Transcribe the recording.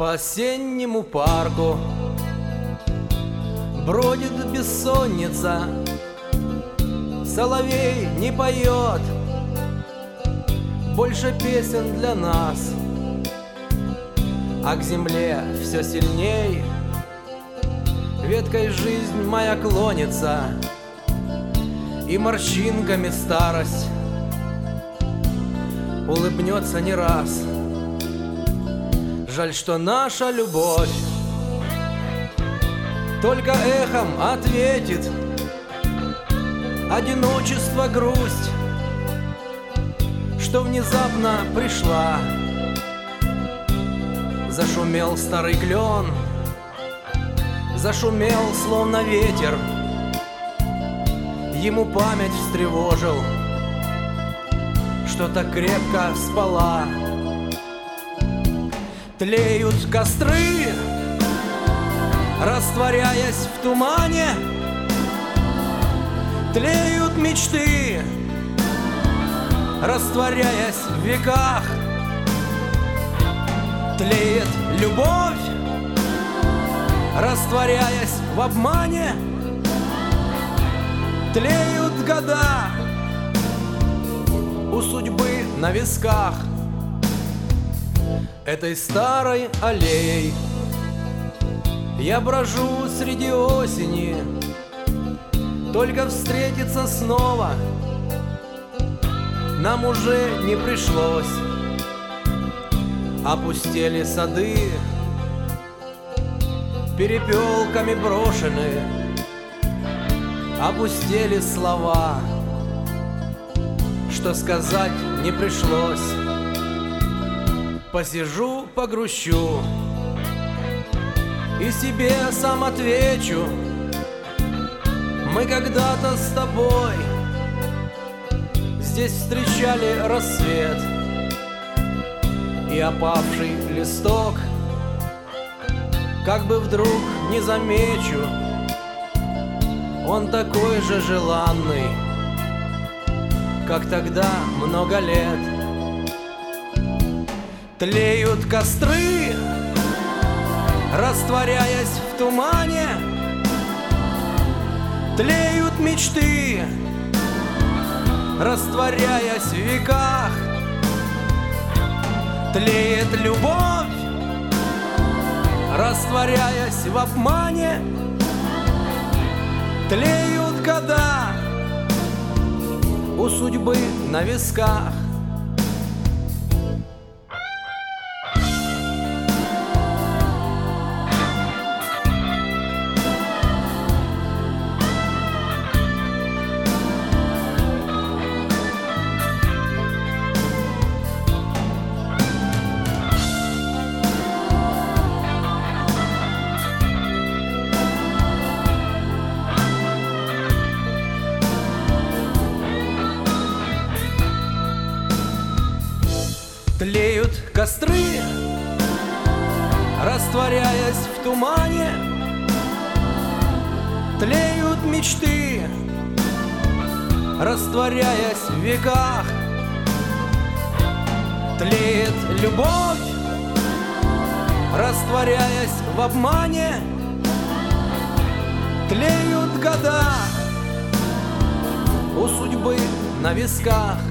По осеннему парку бродит бессонница, соловей не поет больше песен для нас, а к земле все сильней веткой жизнь моя клонится, и морщинками старость улыбнется не раз. Жаль, что наша любовь только эхом ответит одиночество, грусть, что внезапно пришла. Зашумел старый клен, зашумел словно ветер, ему память встревожил, что так крепко спала. Тлеют костры, растворяясь в тумане, тлеют мечты, растворяясь в веках. Тлеет любовь, растворяясь в обмане, тлеют года у судьбы на висках. Этой старой аллеей я брожу среди осени, только встретиться снова нам уже не пришлось. Опустели сады, перепелками брошены, опустели слова, что сказать не пришлось. Посижу, погрущу и себе сам отвечу: мы когда-то с тобой здесь встречали рассвет, и опавший листок как бы вдруг не замечу, он такой же желанный, как тогда много лет. Тлеют костры, растворяясь в тумане, тлеют мечты, растворяясь в веках. Тлеет любовь, растворяясь в обмане, тлеют года у судьбы на висках. Тлеют костры, растворяясь в тумане, тлеют мечты, растворяясь в веках. Тлеет любовь, растворяясь в обмане, тлеют года у судьбы на висках.